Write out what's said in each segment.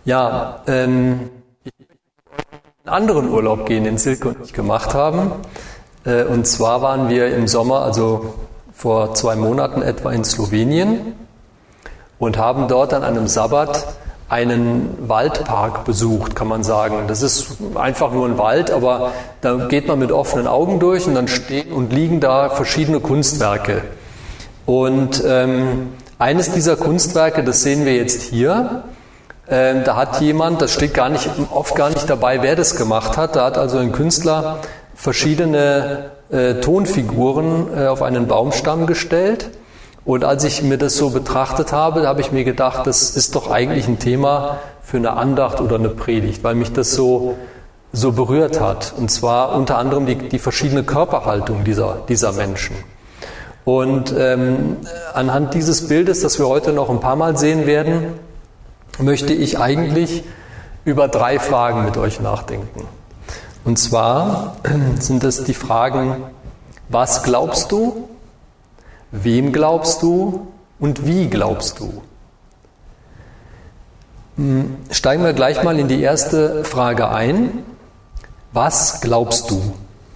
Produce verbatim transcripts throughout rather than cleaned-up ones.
Ja, ähm, ich möchte einen anderen Urlaub gehen, den Silke und ich gemacht haben. Äh, und zwar waren wir im Sommer, also vor zwei Monaten etwa in Slowenien und haben dort an einem Sabbat einen Waldpark besucht, kann man sagen. Das ist einfach nur ein Wald, aber da geht man mit offenen Augen durch und dann stehen und liegen da verschiedene Kunstwerke. Und ähm, eines dieser Kunstwerke, das sehen wir jetzt hier, äh, da hat jemand, das steht gar nicht, oft gar nicht dabei, wer das gemacht hat, da hat also ein Künstler verschiedene äh, Tonfiguren äh, auf einen Baumstamm gestellt. Und als ich mir das so betrachtet habe, habe ich mir gedacht, das ist doch eigentlich ein Thema für eine Andacht oder eine Predigt, weil mich das so, so berührt hat. Und zwar unter anderem die, die verschiedene Körperhaltung dieser, dieser Menschen. Und ähm, anhand dieses Bildes, das wir heute noch ein paar Mal sehen werden, möchte ich eigentlich über drei Fragen mit euch nachdenken. Und zwar sind es die Fragen, was glaubst du? Wem glaubst du und wie glaubst du? Steigen wir gleich mal in die erste Frage ein. Was glaubst du?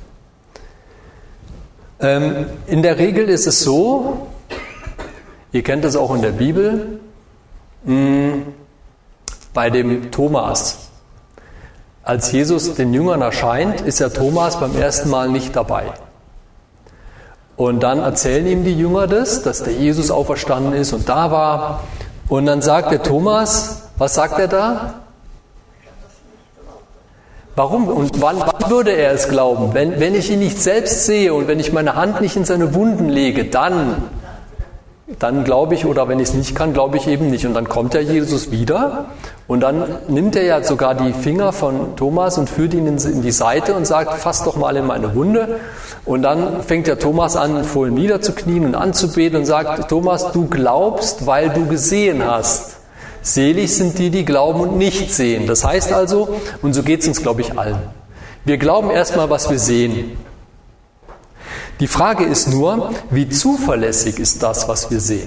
Ähm, in der Regel ist es so, ihr kennt es auch in der Bibel, mh, bei dem Thomas. Als Jesus den Jüngern erscheint, ist ja Thomas beim ersten Mal nicht dabei. Und dann erzählen ihm die Jünger das, dass der Jesus auferstanden ist und da war. Und dann sagt der Thomas, was sagt er da? Warum? Und wann, wann würde er es glauben? Wenn, wenn ich ihn nicht selbst sehe und wenn ich meine Hand nicht in seine Wunden lege, dann, dann glaube ich, oder wenn ich es nicht kann, glaube ich eben nicht. Und dann kommt der Jesus wieder und dann nimmt er ja sogar die Finger von Thomas und führt ihn in, in die Seite und sagt, fass doch mal in meine Wunde. Und dann fängt der Thomas an, vor ihm niederzuknien und anzubeten und sagt, Thomas, du glaubst, weil du gesehen hast. Selig sind die, die glauben und nicht sehen. Das heißt also, und so geht es uns, glaube ich, allen. Wir glauben erstmal, was wir sehen. Die Frage ist nur, wie zuverlässig ist das, was wir sehen?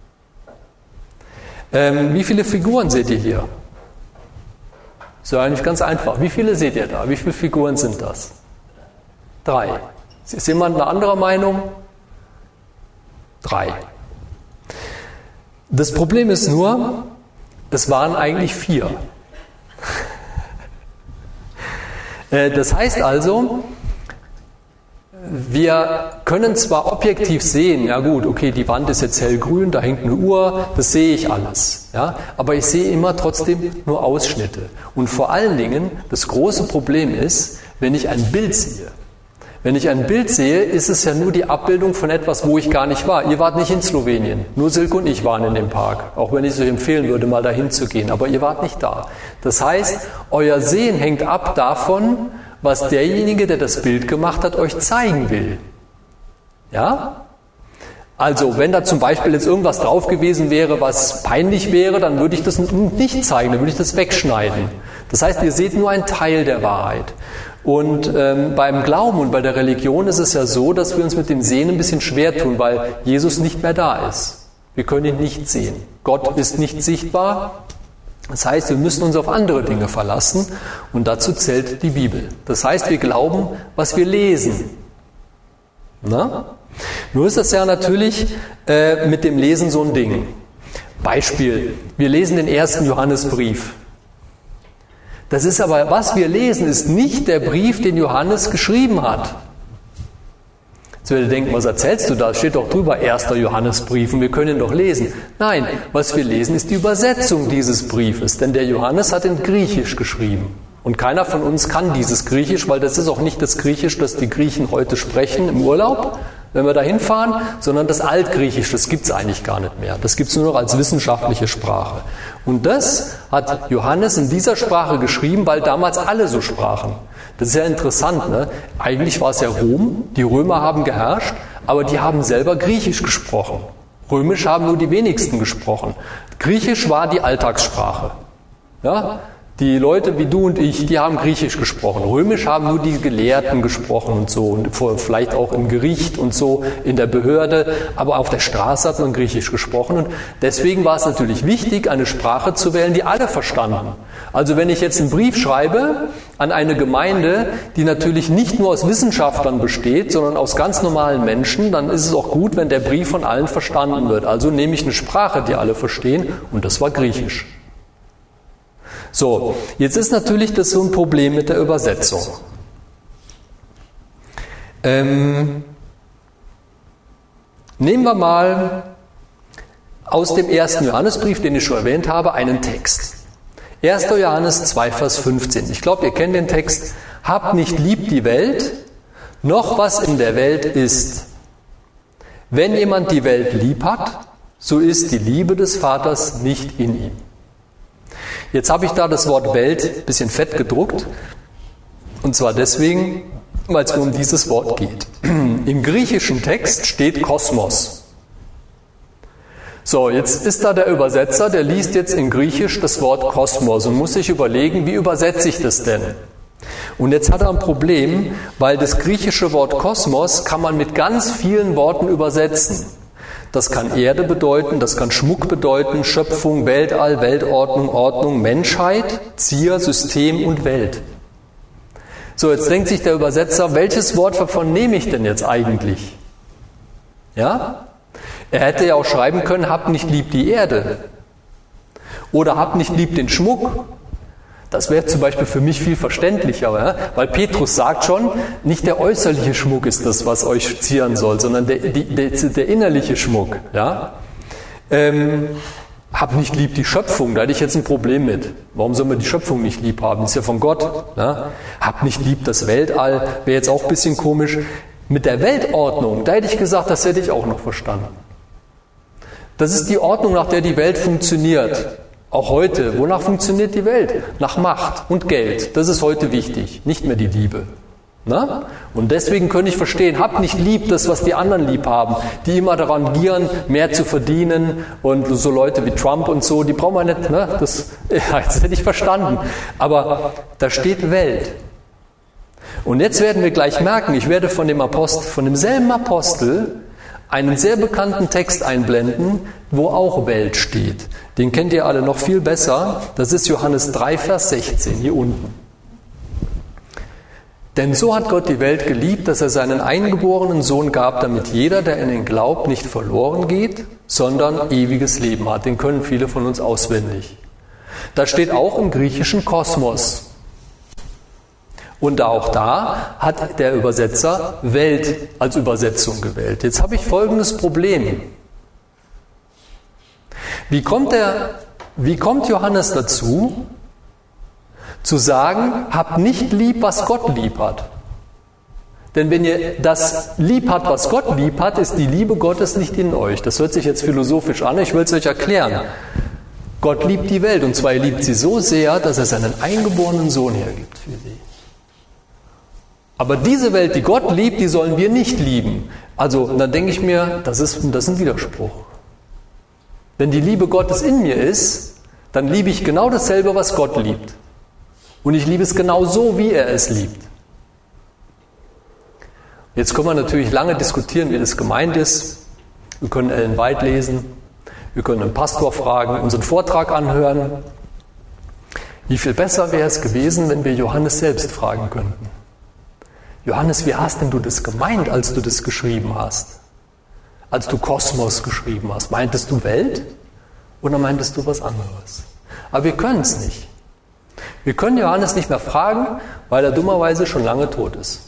Ähm, wie viele Figuren seht ihr hier? Ist ja eigentlich ganz einfach. Wie viele seht ihr da? Wie viele Figuren sind das? Drei. Ist jemand eine andere Meinung? Drei. Das Problem ist nur, es waren eigentlich vier. Das heißt also, wir können zwar objektiv sehen, ja gut, okay, die Wand ist jetzt hellgrün, da hängt eine Uhr, das sehe ich alles. Ja? Aber ich sehe immer trotzdem nur Ausschnitte. Und vor allen Dingen, das große Problem ist, wenn ich ein Bild sehe. Wenn ich ein Bild sehe, ist es ja nur die Abbildung von etwas, wo ich gar nicht war. Ihr wart nicht in Slowenien, nur Silke und ich waren in dem Park, auch wenn ich es euch empfehlen würde, mal dahin zu gehen, aber ihr wart nicht da. Das heißt, euer Sehen hängt ab davon, was derjenige, der das Bild gemacht hat, euch zeigen will. Ja? Also, wenn da zum Beispiel jetzt irgendwas drauf gewesen wäre, was peinlich wäre, dann würde ich das nicht zeigen, dann würde ich das wegschneiden. Das heißt, ihr seht nur einen Teil der Wahrheit. Und ähm, beim Glauben und bei der Religion ist es ja so, dass wir uns mit dem Sehen ein bisschen schwer tun, weil Jesus nicht mehr da ist. Wir können ihn nicht sehen. Gott ist nicht sichtbar. Das heißt, wir müssen uns auf andere Dinge verlassen und dazu zählt die Bibel. Das heißt, wir glauben, was wir lesen. Na? Nur ist das ja natürlich äh, mit dem Lesen so ein Ding. Beispiel, wir lesen den ersten Johannesbrief. Das ist aber, was wir lesen, ist nicht der Brief, den Johannes geschrieben hat. Jetzt werdet ihr denken, was erzählst du da? Steht doch drüber, erster Johannesbrief und wir können ihn doch lesen. Nein, was wir lesen, ist die Übersetzung dieses Briefes, denn der Johannes hat in Griechisch geschrieben. Und keiner von uns kann dieses Griechisch, weil das ist auch nicht das Griechisch, das die Griechen heute sprechen im Urlaub, wenn wir da hinfahren, sondern das Altgriechisch, das gibt es eigentlich gar nicht mehr. Das gibt es nur noch als wissenschaftliche Sprache. Und das hat Johannes in dieser Sprache geschrieben, weil damals alle so sprachen. Das ist ja interessant, ne? Eigentlich war es ja Rom, die Römer haben geherrscht, aber die haben selber Griechisch gesprochen. Römisch haben nur die wenigsten gesprochen. Griechisch war die Alltagssprache. Ja? Die Leute wie du und ich, die haben Griechisch gesprochen. Römisch haben nur die Gelehrten gesprochen und so. Und vielleicht auch im Gericht und so, in der Behörde. Aber auf der Straße hat man Griechisch gesprochen. Und deswegen war es natürlich wichtig, eine Sprache zu wählen, die alle verstanden. Also wenn ich jetzt einen Brief schreibe an eine Gemeinde, die natürlich nicht nur aus Wissenschaftlern besteht, sondern aus ganz normalen Menschen, dann ist es auch gut, wenn der Brief von allen verstanden wird. Also nehme ich eine Sprache, die alle verstehen. Und das war Griechisch. So, jetzt ist natürlich das so ein Problem mit der Übersetzung. Ähm, nehmen wir mal aus dem ersten Johannesbrief, den ich schon erwähnt habe, einen Text. erster Johannes zwei, Vers fünfzehn. Ich glaube, ihr kennt den Text. Habt nicht lieb die Welt, noch was in der Welt ist. Wenn jemand die Welt lieb hat, so ist die Liebe des Vaters nicht in ihm. Jetzt habe ich da das Wort Welt ein bisschen fett gedruckt. Und zwar deswegen, weil es mir um dieses Wort geht. Im griechischen Text steht Kosmos. So, jetzt ist da der Übersetzer, der liest jetzt in Griechisch das Wort Kosmos und muss sich überlegen, wie übersetze ich das denn? Und jetzt hat er ein Problem, weil das griechische Wort Kosmos kann man mit ganz vielen Worten übersetzen. Das kann Erde bedeuten, das kann Schmuck bedeuten, Schöpfung, Weltall, Weltordnung, Ordnung, Menschheit, Zier, System und Welt. So, jetzt denkt sich der Übersetzer, welches Wort davon nehme ich denn jetzt eigentlich? Ja? Er hätte ja auch schreiben können, habt nicht lieb die Erde. Oder habt nicht lieb den Schmuck. Das wäre zum Beispiel für mich viel verständlicher, ja? Weil Petrus sagt schon, nicht der äußerliche Schmuck ist das, was euch zieren soll, sondern der, die, der, der innerliche Schmuck. Ja? Ähm, hab nicht lieb die Schöpfung, da hätte ich jetzt ein Problem mit. Warum soll man die Schöpfung nicht lieb haben? Das ist ja von Gott. Ja? Hab nicht lieb das Weltall, wäre jetzt auch ein bisschen komisch. Mit der Weltordnung, da hätte ich gesagt, das hätte ich auch noch verstanden. Das ist die Ordnung, nach der die Welt funktioniert. Auch heute. Wonach funktioniert die Welt? Nach Macht und Geld. Das ist heute wichtig. Nicht mehr die Liebe. Na? Und deswegen könnte ich verstehen, habt nicht lieb das, was die anderen lieb haben, die immer daran gieren, mehr zu verdienen. Und so Leute wie Trump und so, die brauchen wir nicht. Ne? Das, ja, das hätte ich verstanden. Aber da steht Welt. Und jetzt werden wir gleich merken, ich werde von dem Apostel, von demselben Apostel einen sehr bekannten Text einblenden, wo auch Welt steht. Den kennt ihr alle noch viel besser. Das ist Johannes drei, Vers sechzehn, hier unten. Denn so hat Gott die Welt geliebt, dass er seinen eingeborenen Sohn gab, damit jeder, der in ihn glaubt, nicht verloren geht, sondern ewiges Leben hat. Den können viele von uns auswendig. Da steht auch im griechischen Kosmos. Und auch da hat der Übersetzer Welt als Übersetzung gewählt. Jetzt habe ich folgendes Problem. Wie kommt, der, wie kommt Johannes dazu, zu sagen, habt nicht lieb, was Gott lieb hat? Denn wenn ihr das lieb habt, was Gott lieb hat, ist die Liebe Gottes nicht in euch. Das hört sich jetzt philosophisch an, ich will es euch erklären. Gott liebt die Welt, und zwar er liebt sie so sehr, dass er seinen eingeborenen Sohn hergibt für sie. Aber diese Welt, die Gott liebt, die sollen wir nicht lieben. Also, dann denke ich mir, das ist, das ist ein Widerspruch. Wenn die Liebe Gottes in mir ist, dann liebe ich genau dasselbe, was Gott liebt. Und ich liebe es genau so, wie er es liebt. Jetzt können wir natürlich lange diskutieren, wie das gemeint ist. Wir können Ellen White lesen, wir können einen Pastor fragen, unseren Vortrag anhören. Wie viel besser wäre es gewesen, wenn wir Johannes selbst fragen könnten? Johannes, wie hast denn du das gemeint, als du das geschrieben hast? Als du Kosmos geschrieben hast, meintest du Welt oder meintest du was anderes? Aber wir können es nicht. Wir können Johannes nicht mehr fragen, weil er dummerweise schon lange tot ist.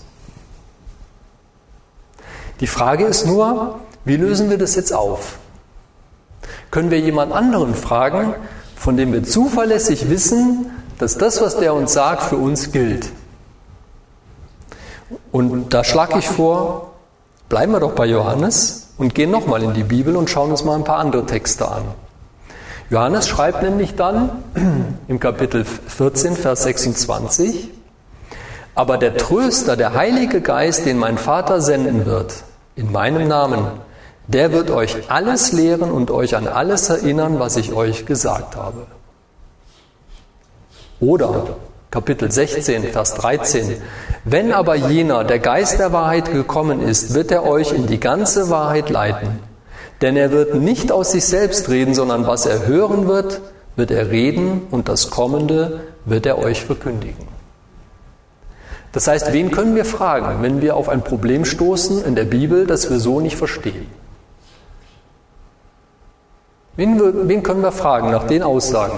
Die Frage ist nur, wie lösen wir das jetzt auf? Können wir jemand anderen fragen, von dem wir zuverlässig wissen, dass das, was der uns sagt, für uns gilt? Und da schlage ich vor, bleiben wir doch bei Johannes und gehen nochmal in die Bibel und schauen uns mal ein paar andere Texte an. Johannes schreibt nämlich dann im Kapitel vierzehn, Vers sechsundzwanzig, aber der Tröster, der Heilige Geist, den mein Vater senden wird, in meinem Namen, der wird euch alles lehren und euch an alles erinnern, was ich euch gesagt habe. Oder Kapitel sechzehn, Vers dreizehn. Wenn aber jener, der Geist der Wahrheit gekommen ist, wird er euch in die ganze Wahrheit leiten. Denn er wird nicht aus sich selbst reden, sondern was er hören wird, wird er reden und das Kommende wird er euch verkündigen. Das heißt, wen können wir fragen, wenn wir auf ein Problem stoßen in der Bibel, das wir so nicht verstehen? Wen, wen können wir fragen nach den Aussagen?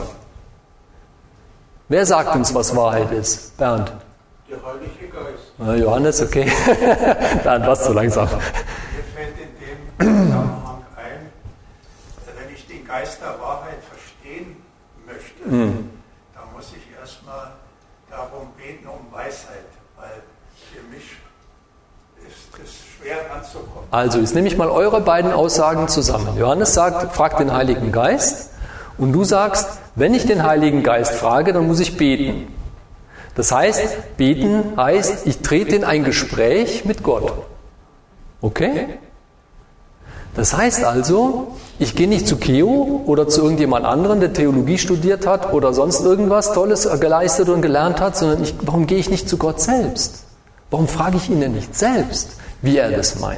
Wer sagt uns, was Wahrheit ist? Bernd? Der Heilige Geist. Na, Johannes, okay. Bernd, warst du langsam. Mir fällt in dem Zusammenhang ein, wenn ich den Geist der Wahrheit verstehen möchte, mm. dann muss ich erstmal darum beten, um Weisheit, weil für mich ist es schwer anzukommen. Also, jetzt nehme ich mal eure beiden Aussagen zusammen. Johannes sagt, frag den Heiligen Geist. Und du sagst, wenn ich den Heiligen Geist frage, dann muss ich beten. Das heißt, beten heißt, ich trete in ein Gespräch mit Gott. Okay? Das heißt also, ich gehe nicht zu Keo oder zu irgendjemand anderen, der Theologie studiert hat oder sonst irgendwas Tolles geleistet und gelernt hat, sondern ich, warum gehe ich nicht zu Gott selbst? Warum frage ich ihn denn nicht selbst, wie er das meint?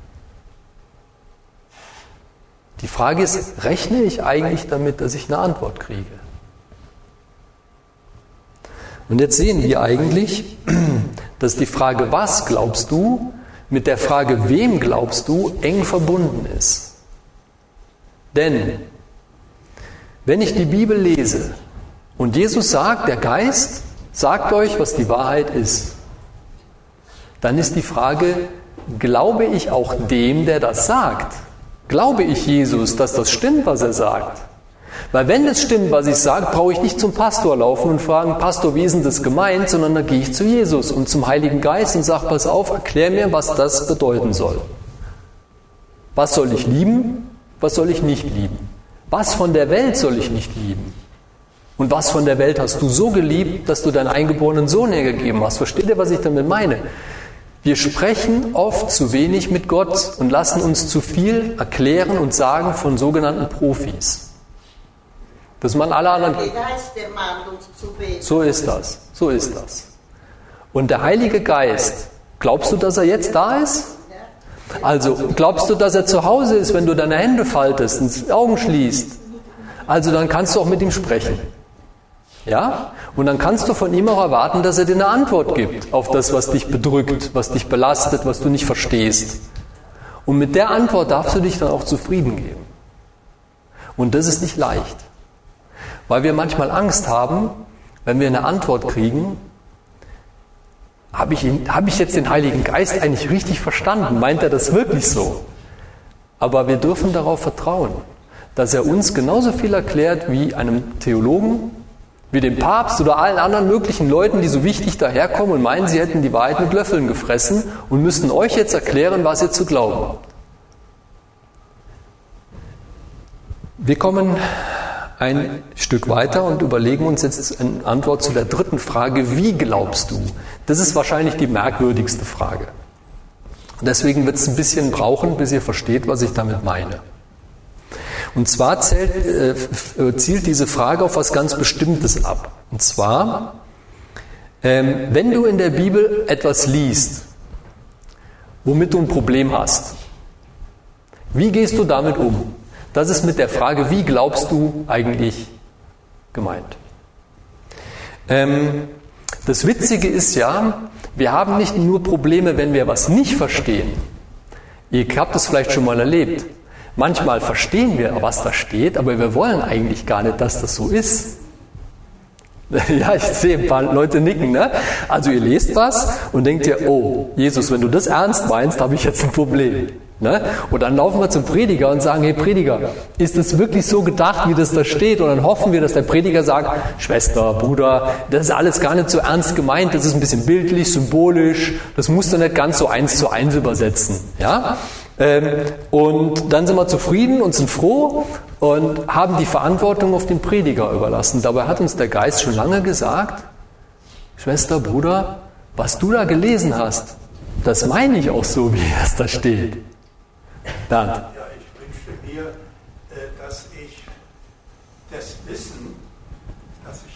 Die Frage ist, rechne ich eigentlich damit, dass ich eine Antwort kriege? Und jetzt sehen wir eigentlich, dass die Frage, was glaubst du, mit der Frage, wem glaubst du, eng verbunden ist. Denn, wenn ich die Bibel lese und Jesus sagt, der Geist sagt euch, was die Wahrheit ist, dann ist die Frage, glaube ich auch dem, der das sagt? Glaube ich Jesus, dass das stimmt, was er sagt? Weil wenn es stimmt, was ich sage, brauche ich nicht zum Pastor laufen und fragen, Pastor, wie ist denn das gemeint? Sondern dann gehe ich zu Jesus und zum Heiligen Geist und sage, pass auf, erklär mir, was das bedeuten soll. Was soll ich lieben? Was soll ich nicht lieben? Was von der Welt soll ich nicht lieben? Und was von der Welt hast du so geliebt, dass du deinen eingeborenen Sohn hergegeben hast? Versteht ihr, was ich damit meine? Wir sprechen oft zu wenig mit Gott und lassen uns zu viel erklären und sagen von sogenannten Profis. Das man alle anderen. So ist das. So ist das. Und der Heilige Geist, glaubst du, dass er jetzt da ist? Also, glaubst du, dass er zu Hause ist, wenn du deine Hände faltest und die Augen schließt? Also, dann kannst du auch mit ihm sprechen. Ja? Und dann kannst du von ihm auch erwarten, dass er dir eine Antwort gibt auf das, was dich bedrückt, was dich belastet, was du nicht verstehst. Und mit der Antwort darfst du dich dann auch zufrieden geben. Und das ist nicht leicht. Weil wir manchmal Angst haben, wenn wir eine Antwort kriegen, habe ich, ihn, habe ich jetzt den Heiligen Geist eigentlich richtig verstanden? Meint er das wirklich so? Aber wir dürfen darauf vertrauen, dass er uns genauso viel erklärt wie einem Theologen, wie dem Papst oder allen anderen möglichen Leuten, die so wichtig daherkommen und meinen, sie hätten die Wahrheit mit Löffeln gefressen und müssten euch jetzt erklären, was ihr zu glauben habt. Wir kommen ein Stück weiter und überlegen uns jetzt eine Antwort zu der dritten Frage, wie glaubst du? Das ist wahrscheinlich die merkwürdigste Frage. Deswegen wird es ein bisschen brauchen, bis ihr versteht, was ich damit meine. Und zwar zählt, äh, zielt diese Frage auf was ganz Bestimmtes ab. Und zwar, ähm, wenn du in der Bibel etwas liest, womit du ein Problem hast, wie gehst du damit um? Das ist mit der Frage, wie glaubst du eigentlich gemeint? Ähm, das Witzige ist ja, wir haben nicht nur Probleme, wenn wir was nicht verstehen. Ihr habt es vielleicht schon mal erlebt. Manchmal verstehen wir, was da steht, aber wir wollen eigentlich gar nicht, dass das so ist. Ja, ich sehe ein paar Leute nicken, ne? Also ihr lest was und denkt ihr, oh, Jesus, wenn du das ernst meinst, habe ich jetzt ein Problem. Ne? Und dann laufen wir zum Prediger und sagen, hey Prediger, ist das wirklich so gedacht, wie das da steht? Und dann hoffen wir, dass der Prediger sagt, Schwester, Bruder, das ist alles gar nicht so ernst gemeint, das ist ein bisschen bildlich, symbolisch, das musst du nicht ganz so eins zu eins übersetzen. Ja? Ähm, und dann sind wir zufrieden und sind froh und haben die Verantwortung auf den Prediger überlassen. Dabei hat uns der Geist schon lange gesagt, Schwester, Bruder, was du da gelesen hast, das meine ich auch so, wie es da steht. Dann. Ja, ich wünschte mir, dass ich das Wissen, dass ich das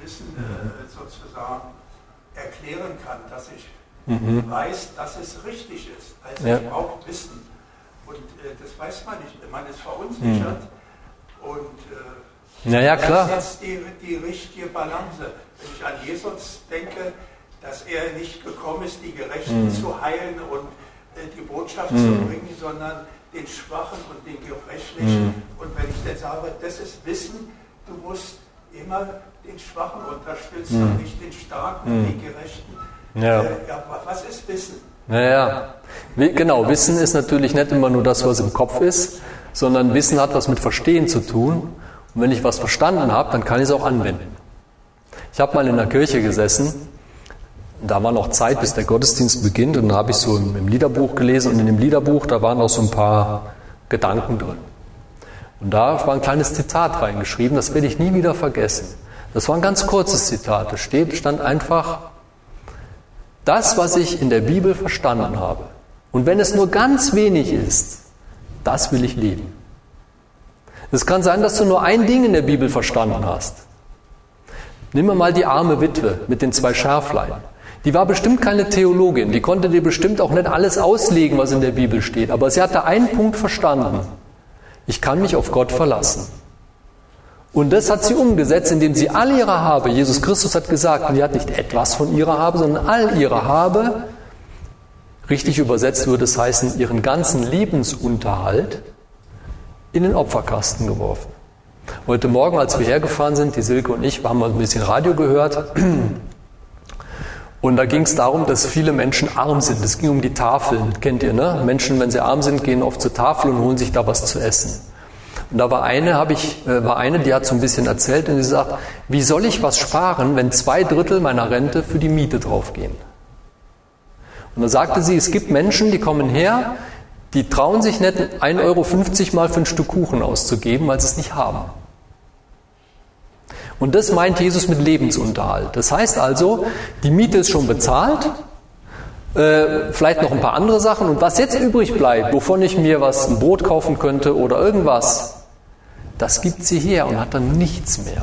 Wissen äh, sozusagen erklären kann, dass ich mhm. weiß, dass es richtig ist. Also ja. ich brauche Wissen. Und äh, das weiß man nicht. Man ist verunsichert. Mhm. Und äh, ja, ja, klar. das ist jetzt die, die richtige Balance. Wenn ich an Jesus denke, dass er nicht gekommen ist, die Gerechten mhm. zu heilen und äh, die Botschaft mhm. zu bringen, sondern den Schwachen und den Gebrechlichen. Mhm. Und wenn ich dann sage, das ist Wissen, du musst immer den Schwachen unterstützen mhm. und nicht den Starken mhm. und den Gerechten. Ja. Äh, ja, was ist Wissen? Naja, genau, Wissen ist natürlich nicht immer nur das, was im Kopf ist, sondern Wissen hat was mit Verstehen zu tun. Und wenn ich was verstanden habe, dann kann ich es auch anwenden. Ich habe mal in einer Kirche gesessen, da war noch Zeit, bis der Gottesdienst beginnt, und da habe ich so im, im Liederbuch gelesen, und in dem Liederbuch, da waren auch so ein paar Gedanken drin. Und da war ein kleines Zitat reingeschrieben, das werde ich nie wieder vergessen. Das war ein ganz kurzes Zitat, da steht, stand einfach: Das, was ich in der Bibel verstanden habe, und wenn es nur ganz wenig ist, das will ich leben. Es kann sein, dass du nur ein Ding in der Bibel verstanden hast. Nimm mal die arme Witwe mit den zwei Schärflein. Die war bestimmt keine Theologin, die konnte dir bestimmt auch nicht alles auslegen, was in der Bibel steht, aber sie hatte einen Punkt verstanden: Ich kann mich auf Gott verlassen. Und das hat sie umgesetzt, indem sie all ihre Habe, Jesus Christus hat gesagt, und sie hat nicht etwas von ihrer Habe, sondern all ihre Habe, richtig übersetzt würde es heißen, ihren ganzen Lebensunterhalt in den Opferkasten geworfen. Heute Morgen, als wir hergefahren sind, die Silke und ich, haben wir ein bisschen Radio gehört, und da ging es darum, dass viele Menschen arm sind. Es ging um die Tafeln, kennt ihr, ne? Menschen, wenn sie arm sind, gehen oft zur Tafel und holen sich da was zu essen. Und da war eine, habe ich, äh, war eine, die hat so ein bisschen erzählt, und sie sagt: Wie soll ich was sparen, wenn zwei Drittel meiner Rente für die Miete draufgehen? Und da sagte sie, es gibt Menschen, die kommen her, die trauen sich nicht, ein Euro fünfzig mal für ein Stück Kuchen auszugeben, weil sie es nicht haben. Und das meint Jesus mit Lebensunterhalt. Das heißt also, die Miete ist schon bezahlt, äh, vielleicht noch ein paar andere Sachen, und was jetzt übrig bleibt, wovon ich mir was, ein Brot kaufen könnte oder irgendwas, das gibt sie her und hat dann nichts mehr.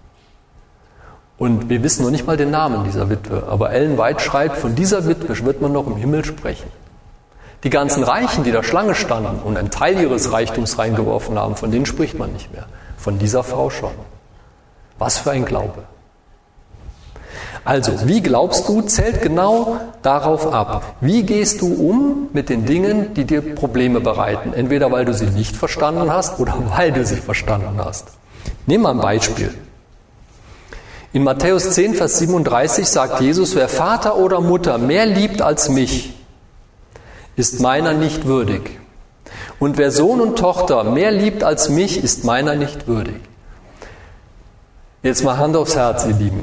Und wir wissen noch nicht mal den Namen dieser Witwe, aber Ellen White schreibt, von dieser Witwe wird man noch im Himmel sprechen. Die ganzen Reichen, die da Schlange standen und einen Teil ihres Reichtums reingeworfen haben, von denen spricht man nicht mehr. Von dieser Frau schon. Was für ein Glaube. Also, wie glaubst du, zählt genau darauf ab. Wie gehst du um mit den Dingen, die dir Probleme bereiten? Entweder weil du sie nicht verstanden hast oder weil du sie verstanden hast. Nehmen wir ein Beispiel. In Matthäus zehn, Vers siebenunddreißig sagt Jesus: Wer Vater oder Mutter mehr liebt als mich, ist meiner nicht würdig. Und wer Sohn und Tochter mehr liebt als mich, ist meiner nicht würdig. Jetzt mal Hand aufs Herz, ihr Lieben.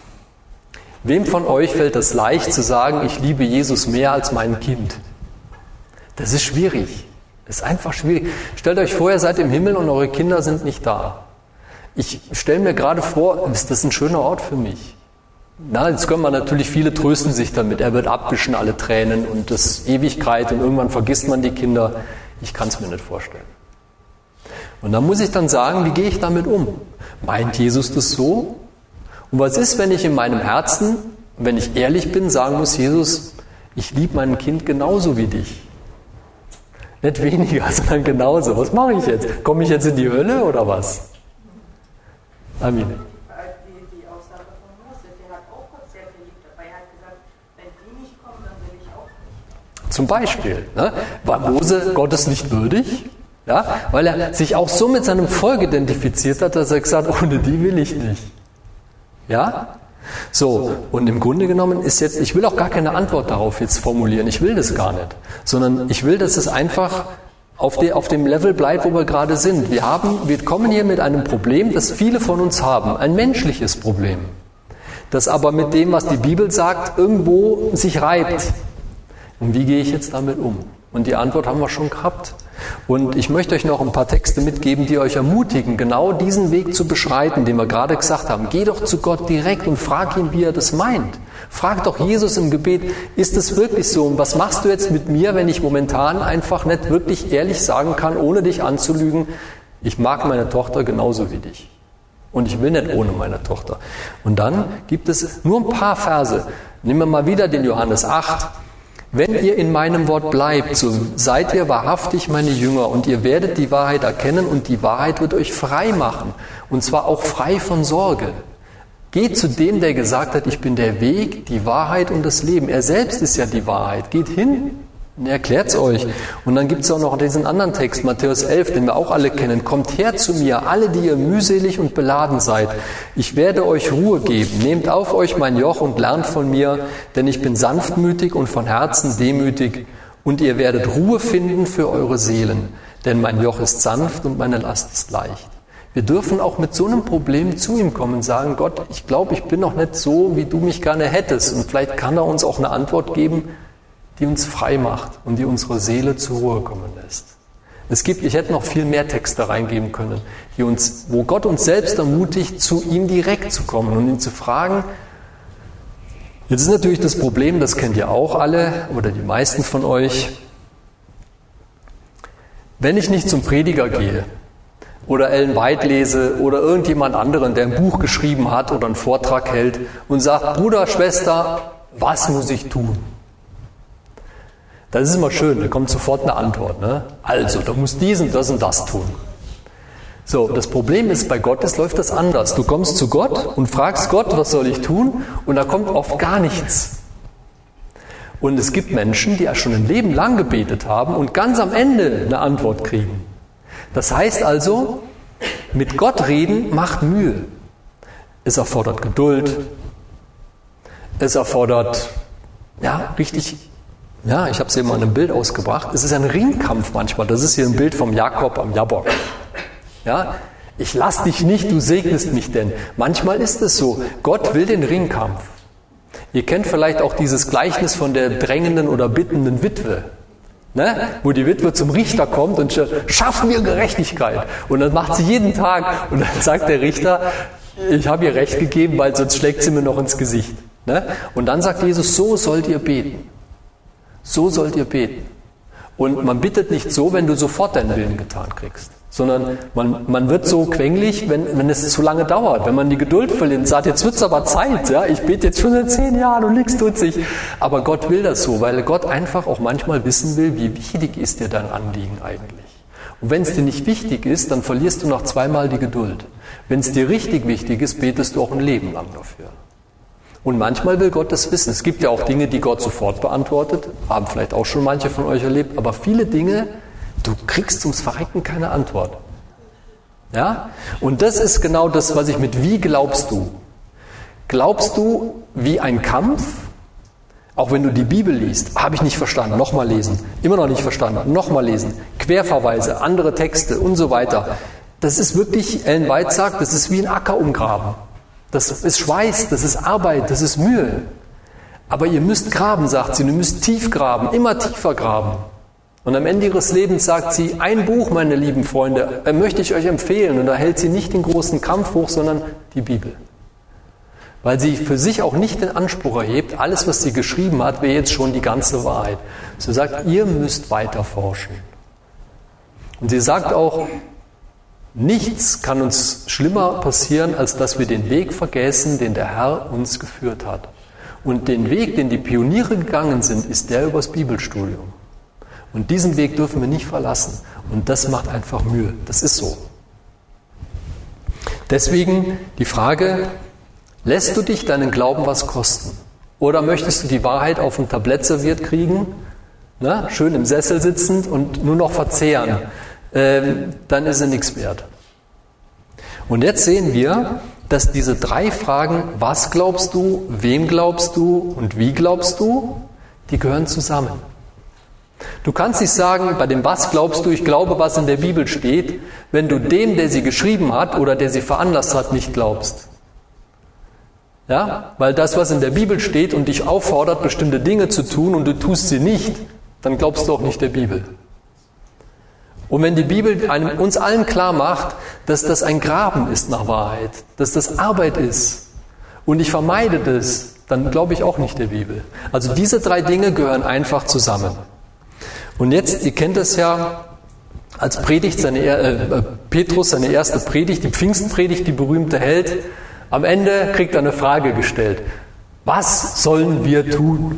Wem von euch fällt es leicht zu sagen, ich liebe Jesus mehr als mein Kind? Das ist schwierig. Das ist einfach schwierig. Stellt euch vor, ihr seid im Himmel und eure Kinder sind nicht da. Ich stelle mir gerade vor, ist das ein schöner Ort für mich? Na, jetzt können wir natürlich, viele trösten sich damit. Er wird abwischen, alle Tränen und das Ewigkeit, und irgendwann vergisst man die Kinder. Ich kann es mir nicht vorstellen. Und da muss ich dann sagen, wie gehe ich damit um? Meint Jesus das so? Und was ist, wenn ich in meinem Herzen, wenn ich ehrlich bin, sagen muss: Jesus, ich liebe mein Kind genauso wie dich. Nicht weniger, sondern genauso. Was mache ich jetzt? Komme ich jetzt in die Hölle oder was? Amin. Die Aussage von Mose, der hat auch Gott sehr geliebt, aber er hat gesagt, wenn die nicht kommen, dann will ich auch nicht. Zum Beispiel, ne? War Mose Gottes nicht würdig? Ja, weil er sich auch so mit seinem Volk identifiziert hat, dass er gesagt hat, ohne die will ich nicht. Ja? So, und im Grunde genommen ist jetzt, ich will auch gar keine Antwort darauf jetzt formulieren, ich will das gar nicht, sondern ich will, dass es einfach auf, de, auf dem Level bleibt, wo wir gerade sind. Wir haben, wir kommen hier mit einem Problem, das viele von uns haben, ein menschliches Problem, das aber mit dem, was die Bibel sagt, irgendwo sich reibt. Und wie gehe ich jetzt damit um? Und die Antwort haben wir schon gehabt. Und ich möchte euch noch ein paar Texte mitgeben, die euch ermutigen, genau diesen Weg zu beschreiten, den wir gerade gesagt haben. Geh doch zu Gott direkt und frag ihn, wie er das meint. Frag doch Jesus im Gebet, ist es wirklich so? Und was machst du jetzt mit mir, wenn ich momentan einfach nicht wirklich ehrlich sagen kann, ohne dich anzulügen, ich mag meine Tochter genauso wie dich? Und ich will nicht ohne meine Tochter. Und dann gibt es nur ein paar Verse. Nehmen wir mal wieder den Johannes acht. Wenn ihr in meinem Wort bleibt, so seid ihr wahrhaftig meine Jünger und ihr werdet die Wahrheit erkennen und die Wahrheit wird euch frei machen. Und zwar auch frei von Sorge. Geht zu dem, der gesagt hat, ich bin der Weg, die Wahrheit und das Leben. Er selbst ist ja die Wahrheit. Geht hin, und er erklärt es euch. Und dann gibt es auch noch diesen anderen Text, Matthäus elf, den wir auch alle kennen. Kommt her zu mir, alle, die ihr mühselig und beladen seid. Ich werde euch Ruhe geben. Nehmt auf euch mein Joch und lernt von mir, denn ich bin sanftmütig und von Herzen demütig. Und ihr werdet Ruhe finden für eure Seelen. Denn mein Joch ist sanft und meine Last ist leicht. Wir dürfen auch mit so einem Problem zu ihm kommen und sagen, Gott, ich glaube, ich bin noch nicht so, wie du mich gerne hättest. Und vielleicht kann er uns auch eine Antwort geben, die uns frei macht und die unsere Seele zur Ruhe kommen lässt. Es gibt, ich hätte noch viel mehr Texte reingeben können, die uns, wo Gott uns selbst ermutigt, zu ihm direkt zu kommen und ihn zu fragen. Jetzt ist natürlich das Problem, das kennt ihr auch alle oder die meisten von euch. Wenn ich nicht zum Prediger gehe oder Ellen White lese oder irgendjemand anderen, der ein Buch geschrieben hat oder einen Vortrag hält und sagt, Bruder, Schwester, was muss ich tun? Das ist immer schön, da kommt sofort eine Antwort. Ne? Also, du musst dies und das und das tun. So, das Problem ist, bei Gott ist, läuft das anders. Du kommst zu Gott und fragst Gott, was soll ich tun? Und da kommt oft gar nichts. Und es gibt Menschen, die ja schon ein Leben lang gebetet haben und ganz am Ende eine Antwort kriegen. Das heißt also, mit Gott reden macht Mühe. Es erfordert Geduld. Es erfordert, ja, richtig... Ja, ich habe es hier mal in einem Bild ausgebracht. Es ist ein Ringkampf manchmal. Das ist hier ein Bild vom Jakob am Jabok. Ja, ich lass dich nicht, du segnest mich denn. Manchmal ist es so. Gott will den Ringkampf. Ihr kennt vielleicht auch dieses Gleichnis von der drängenden oder bittenden Witwe. Ne? Wo die Witwe zum Richter kommt und schaff mir Gerechtigkeit. Und dann macht sie jeden Tag. Und dann sagt der Richter, ich habe ihr Recht gegeben, weil sonst schlägt sie mir noch ins Gesicht. Ne? Und dann sagt Jesus, so sollt ihr beten. So sollt ihr beten. Und man bittet nicht so, wenn du sofort deinen Willen getan kriegst, sondern man, man wird so quengelig, wenn, wenn es zu lange dauert, wenn man die Geduld verliert und sagt, jetzt wird's aber Zeit, ja, ich bete jetzt schon seit zehn Jahren und nichts tut sich. Aber Gott will das so, weil Gott einfach auch manchmal wissen will, wie wichtig ist dir dein Anliegen eigentlich. Und wenn es dir nicht wichtig ist, dann verlierst du noch zweimal die Geduld. Wenn es dir richtig wichtig ist, betest du auch ein Leben lang dafür. Und manchmal will Gott das wissen. Es gibt ja auch Dinge, die Gott sofort beantwortet, haben vielleicht auch schon manche von euch erlebt, aber viele Dinge, du kriegst ums Verrecken keine Antwort. Ja? Und das ist genau das, was ich mit wie glaubst du? Glaubst du wie ein Kampf? Auch wenn du die Bibel liest, habe ich nicht verstanden, nochmal lesen, immer noch nicht verstanden, nochmal lesen, Querverweise, andere Texte und so weiter. Das ist wirklich, Ellen White sagt, das ist wie ein Acker umgraben. Das ist Schweiß, das ist Arbeit, das ist Mühe. Aber ihr müsst graben, sagt sie, ihr müsst tief graben, immer tiefer graben. Und am Ende ihres Lebens sagt sie, ein Buch, meine lieben Freunde, möchte ich euch empfehlen. Und da hält sie nicht den großen Kampf hoch, sondern die Bibel. Weil sie für sich auch nicht den Anspruch erhebt, alles, was sie geschrieben hat, wäre jetzt schon die ganze Wahrheit. Sie sagt, ihr müsst weiter forschen. Und sie sagt auch, nichts kann uns schlimmer passieren, als dass wir den Weg vergessen, den der Herr uns geführt hat. Und den Weg, den die Pioniere gegangen sind, ist der übers Bibelstudium. Und diesen Weg dürfen wir nicht verlassen. Und das macht einfach Mühe. Das ist so. Deswegen die Frage, lässt du dich deinen Glauben was kosten? Oder möchtest du die Wahrheit auf ein Tablett serviert kriegen, na, schön im Sessel sitzend und nur noch verzehren? Ähm, dann ist sie nichts wert. Und jetzt sehen wir, dass diese drei Fragen, was glaubst du, wem glaubst du und wie glaubst du, die gehören zusammen. Du kannst nicht sagen, bei dem was glaubst du, ich glaube, was in der Bibel steht, wenn du dem, der sie geschrieben hat oder der sie veranlasst hat, nicht glaubst. Ja? Weil das, was in der Bibel steht und dich auffordert, bestimmte Dinge zu tun und du tust sie nicht, dann glaubst du auch nicht der Bibel. Und wenn die Bibel einem, uns allen klar macht, dass das ein Graben ist nach Wahrheit, dass das Arbeit ist und ich vermeide das, dann glaube ich auch nicht der Bibel. Also diese drei Dinge gehören einfach zusammen. Und jetzt, ihr kennt das ja, als Predigt seine, äh, Petrus seine erste Predigt, die Pfingstpredigt, die berühmte hält, am Ende kriegt er eine Frage gestellt. Was sollen wir tun?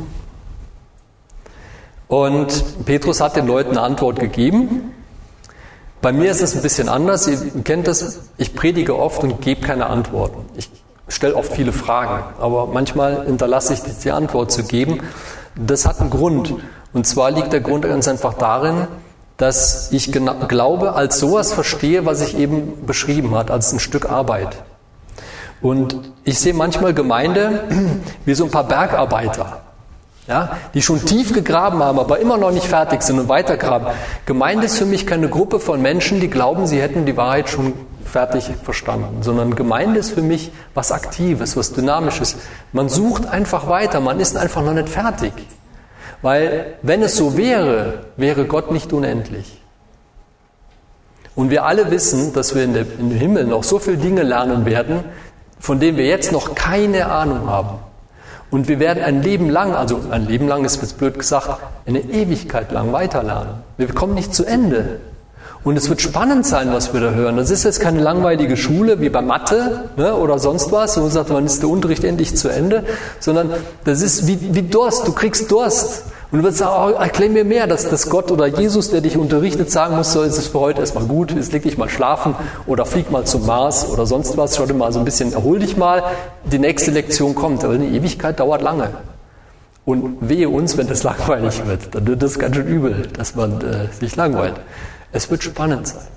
Und Petrus hat den Leuten eine Antwort gegeben. Bei mir ist es ein bisschen anders. Ihr kennt das, ich predige oft und gebe keine Antworten. Ich stelle oft viele Fragen, aber manchmal hinterlasse ich die Antwort zu geben. Das hat einen Grund. Und zwar liegt der Grund ganz einfach darin, dass ich gena- glaube, als sowas verstehe, was ich eben beschrieben habe, als ein Stück Arbeit. Und ich sehe manchmal Gemeinde wie so ein paar Bergarbeiter, ja, die schon tief gegraben haben, aber immer noch nicht fertig sind und weitergraben. Gemeinde ist für mich keine Gruppe von Menschen, die glauben, sie hätten die Wahrheit schon fertig verstanden, sondern Gemeinde ist für mich was Aktives, was Dynamisches. Man sucht einfach weiter, man ist einfach noch nicht fertig. Weil wenn es so wäre, wäre Gott nicht unendlich. Und wir alle wissen, dass wir in der, im Himmel noch so viele Dinge lernen werden, von denen wir jetzt noch keine Ahnung haben. Und wir werden ein Leben lang, also ein Leben lang ist jetzt blöd gesagt, eine Ewigkeit lang weiterlernen. Wir kommen nicht zu Ende. Und es wird spannend sein, was wir da hören. Das ist jetzt keine langweilige Schule wie bei Mathe, ne, oder sonst was, wo man sagt, man ist der Unterricht endlich zu Ende, sondern das ist wie, wie Durst. Du kriegst Durst. Und du wirst sagen, oh, erklär mir mehr, dass, dass Gott oder Jesus, der dich unterrichtet, sagen muss, so ist es für heute erstmal gut, jetzt leg dich mal schlafen oder flieg mal zum Mars oder sonst was, schau dir mal so ein bisschen, erhol dich mal, die nächste Lektion kommt. Aber eine Ewigkeit dauert lange. Und wehe uns, wenn das langweilig wird, dann wird das ganz schön übel, dass man äh, sich langweilt. Es wird spannend sein.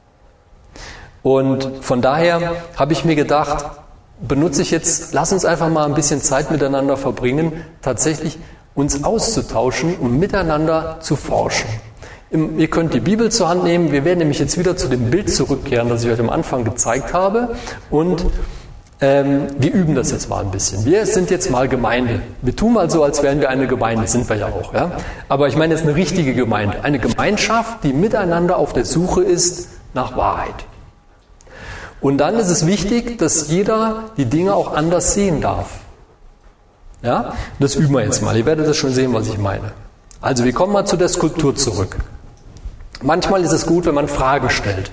Und von daher habe ich mir gedacht, benutze ich jetzt, lass uns einfach mal ein bisschen Zeit miteinander verbringen, tatsächlich uns auszutauschen und miteinander zu forschen. Ihr könnt die Bibel zur Hand nehmen. Wir werden nämlich jetzt wieder zu dem Bild zurückkehren, das ich euch am Anfang gezeigt habe. Und ähm, wir üben das jetzt mal ein bisschen. Wir sind jetzt mal Gemeinde. Wir tun mal so, als wären wir eine Gemeinde. Sind wir ja auch. Ja? Aber ich meine jetzt eine richtige Gemeinde. Eine Gemeinschaft, die miteinander auf der Suche ist nach Wahrheit. Und dann ist es wichtig, dass jeder die Dinge auch anders sehen darf. Ja, das üben wir jetzt mal. Ihr werdet das schon sehen, was ich meine. Also wir kommen mal zu der Skulptur zurück. Manchmal ist es gut, wenn man Fragen stellt.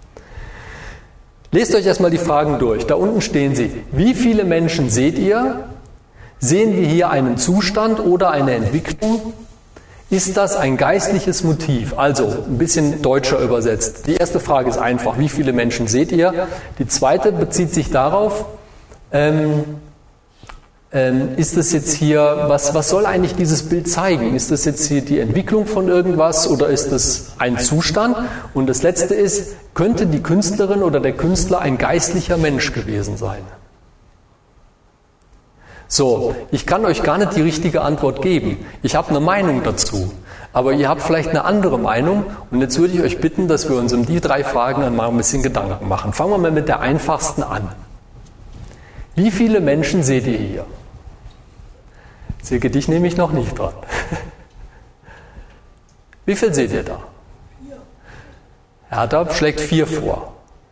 Lest euch erstmal die Fragen durch. Da unten stehen sie. Wie viele Menschen seht ihr? Sehen wir hier einen Zustand oder eine Entwicklung? Ist das ein geistliches Motiv? Also ein bisschen deutscher übersetzt. Die erste Frage ist einfach. Wie viele Menschen seht ihr? Die zweite bezieht sich darauf, ähm, Ähm, ist das jetzt hier, was, was soll eigentlich dieses Bild zeigen? Ist das jetzt hier die Entwicklung von irgendwas oder ist das ein Zustand? Und das letzte ist, könnte die Künstlerin oder der Künstler ein geistlicher Mensch gewesen sein? So, ich kann euch gar nicht die richtige Antwort geben. Ich habe eine Meinung dazu. Aber ihr habt vielleicht eine andere Meinung und jetzt würde ich euch bitten, dass wir uns um die drei Fragen dann mal ein bisschen Gedanken machen. Fangen wir mal mit der einfachsten an. Wie viele Menschen seht ihr hier? Silke, dich nehme ich noch nicht dran. Wie viel seht ihr da? Vier. Hertha schlägt vier vor.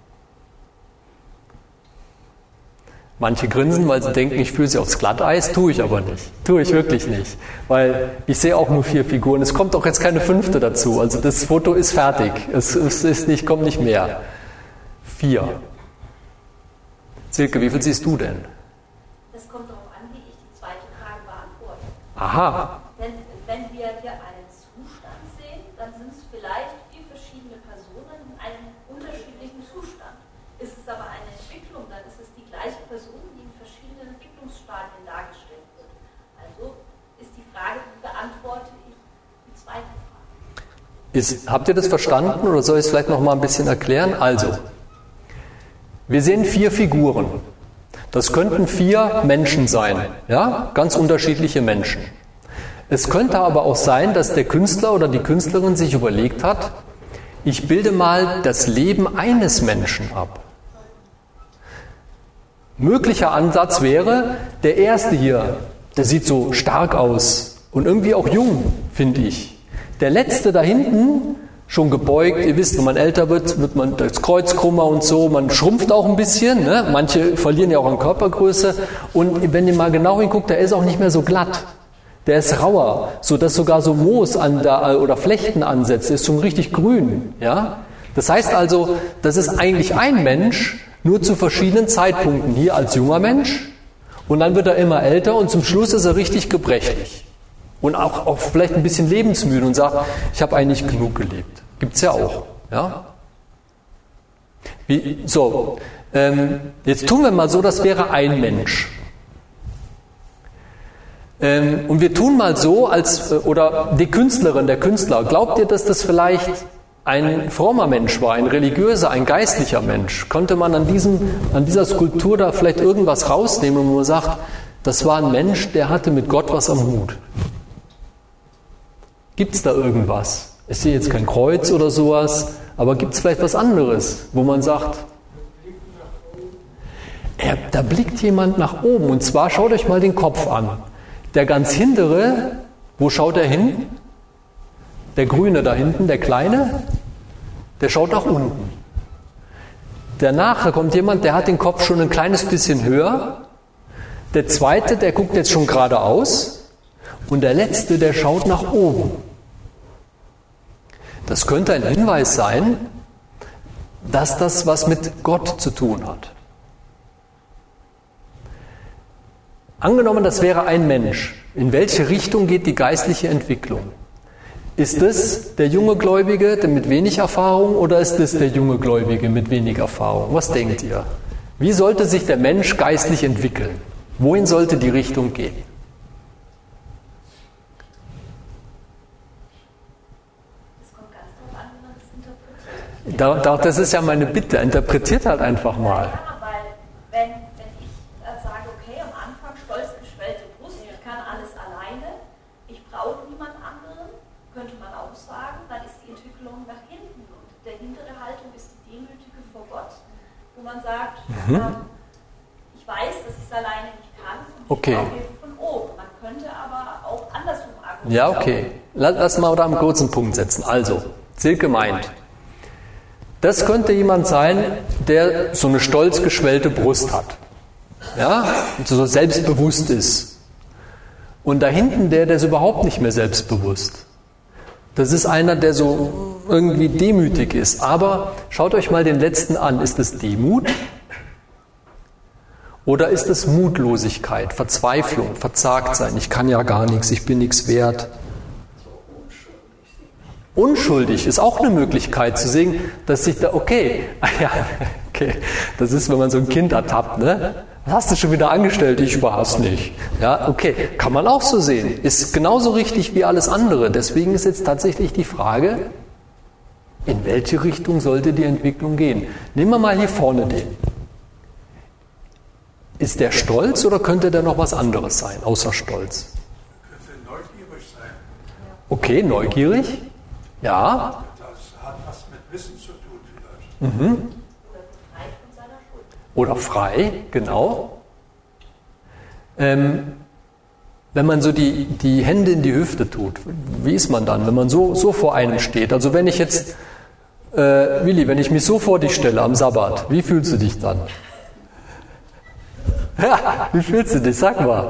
Manche grinsen, weil sie denken, ich fühle sie aufs Glatteis, tue ich aber nicht. Tue ich wirklich nicht. Weil ich sehe auch nur vier Figuren. Es kommt auch jetzt keine fünfte dazu. Also das Foto ist fertig. Es ist nicht, kommt nicht mehr. Vier. Silke, wie viel siehst du denn? Das kommt darauf an, wie ich die zweite Frage beantworte. Aha. Denn wenn wir hier einen Zustand sehen, dann sind es vielleicht vier verschiedene Personen in einem unterschiedlichen Zustand. Ist es aber eine Entwicklung, dann ist es die gleiche Person, die in verschiedenen Entwicklungsstadien dargestellt wird. Also ist die Frage, wie beantworte ich die zweite Frage? Ist, habt ihr das verstanden oder soll ich es vielleicht noch mal ein bisschen erklären? Also, wir sehen vier Figuren. Das könnten vier Menschen sein, ja, ganz unterschiedliche Menschen. Es könnte aber auch sein, dass der Künstler oder die Künstlerin sich überlegt hat, ich bilde mal das Leben eines Menschen ab. Möglicher Ansatz wäre, der erste hier, der sieht so stark aus und irgendwie auch jung, finde ich. Der letzte da hinten, schon gebeugt, ihr wisst, wenn man älter wird, wird man das Kreuz krummer und so, man schrumpft auch ein bisschen, ne? Manche verlieren ja auch an Körpergröße und wenn ihr mal genau hinguckt, der ist auch nicht mehr so glatt. Der ist rauer, sodass sogar so Moos an der, oder Flechten ansetzt. Der ist schon richtig grün. Ja? Das heißt also, das ist eigentlich ein Mensch, nur zu verschiedenen Zeitpunkten. Hier als junger Mensch und dann wird er immer älter und zum Schluss ist er richtig gebrechlich. Und auch, auch vielleicht ein bisschen lebensmüde und sagt, ich habe eigentlich genug gelebt. Gibt's ja auch. Ja? Wie, so, ähm, jetzt tun wir mal so, das wäre ein Mensch. Ähm, und wir tun mal so, als oder die Künstlerin, der Künstler, glaubt ihr, dass das vielleicht ein frommer Mensch war, ein religiöser, ein geistlicher Mensch? Konnte man an, diesem, an dieser Skulptur da vielleicht irgendwas rausnehmen, wo man sagt, das war ein Mensch, der hatte mit Gott was am Hut? Gibt es da irgendwas? Ich sehe jetzt kein Kreuz oder sowas, aber gibt es vielleicht was anderes, wo man sagt, er, da blickt jemand nach oben und zwar schaut euch mal den Kopf an. Der ganz hintere, wo schaut er hin? Der Grüne da hinten, der Kleine, der schaut nach unten. Danach da kommt jemand, der hat den Kopf schon ein kleines bisschen höher. Der Zweite, der guckt jetzt schon geradeaus. Und der Letzte, der schaut nach oben. Das könnte ein Hinweis sein, dass das was mit Gott zu tun hat. Angenommen, das wäre ein Mensch. In welche Richtung geht die geistliche Entwicklung? Ist es der junge Gläubige der mit wenig Erfahrung oder ist es der junge Gläubige mit wenig Erfahrung? Was denkt ihr? Wie sollte sich der Mensch geistlich entwickeln? Wohin sollte die Richtung gehen? Es kommt ganz drauf an, wie man das interpretiert. Da, da, das ist ja meine Bitte. Interpretiert halt einfach mal. Ja, weil wenn, wenn ich äh, sage, okay, am Anfang stolz geschwellte Brust, ich kann alles alleine, ich brauche niemand anderen, könnte man auch sagen, dann ist die Entwicklung nach hinten und der hintere Haltung ist die Demütige vor Gott, wo man sagt, mhm. ähm, ich weiß, dass ich es alleine nicht kann und okay. ich brauche Hilfe von oben. Man könnte aber auch andersrum argumentieren. Ja, okay. Lass, lass mal da einen kurzen Punkt setzen. Also, Silke meint, das könnte jemand sein, der so eine stolz geschwellte Brust hat. Ja, und so selbstbewusst ist. Und da hinten der, der ist überhaupt nicht mehr selbstbewusst. Das ist einer, der so irgendwie demütig ist. Aber schaut euch mal den letzten an. Ist es Demut? Oder ist es Mutlosigkeit, Verzweiflung, Verzagtsein? Ich kann ja gar nichts, ich bin nichts wert. Unschuldig ist auch eine Möglichkeit zu sehen, dass sich da, okay, ja, okay, das ist, wenn man so ein Kind ertappt, ne? Was hast du schon wieder angestellt? Ich war's nicht. Ja, okay, kann man auch so sehen. Ist genauso richtig wie alles andere. Deswegen ist jetzt tatsächlich die Frage, in welche Richtung sollte die Entwicklung gehen? Nehmen wir mal hier vorne den. Ist der stolz oder könnte der noch was anderes sein, außer Stolz? Könnte neugierig sein. Okay, neugierig. Ja. Das hat was mit Wissen zu tun vielleicht. Mhm. Oder Oder frei von seiner Schuld. frei, genau. Ähm, wenn man so die, die Hände in die Hüfte tut, wie ist man dann, wenn man so, so vor einem steht? Also wenn ich jetzt, äh, Willi, wenn ich mich so vor dich stelle am Sabbat, wie fühlst du dich dann? Ja, wie fühlst du dich? Sag mal.